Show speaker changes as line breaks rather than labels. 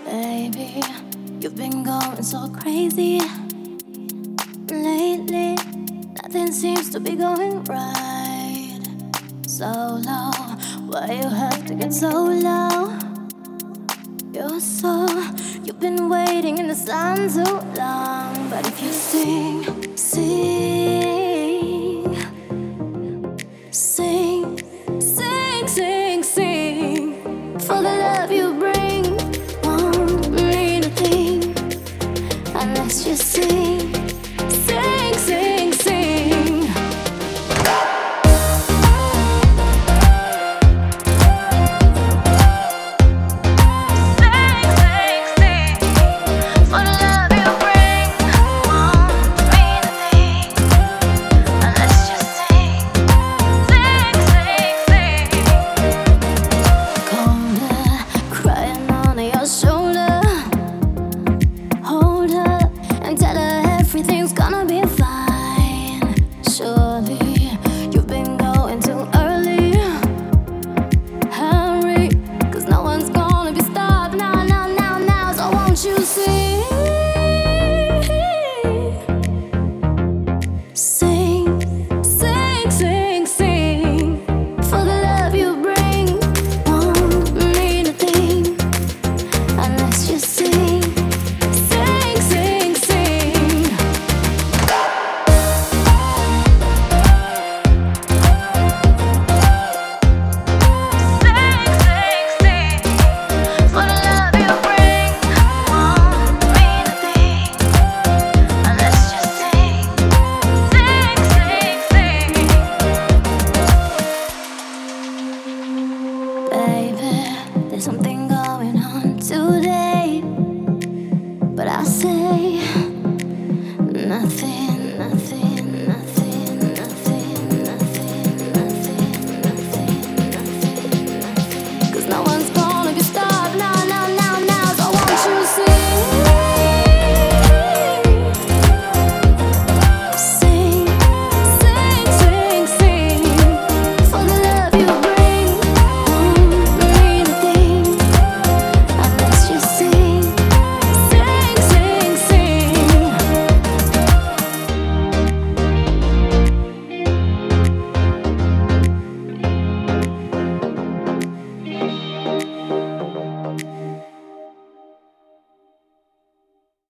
Baby, you've been going so crazy lately. Nothing seems to be going right. So low, why you have to get so low? You've been waiting in the sun too long. But if you sing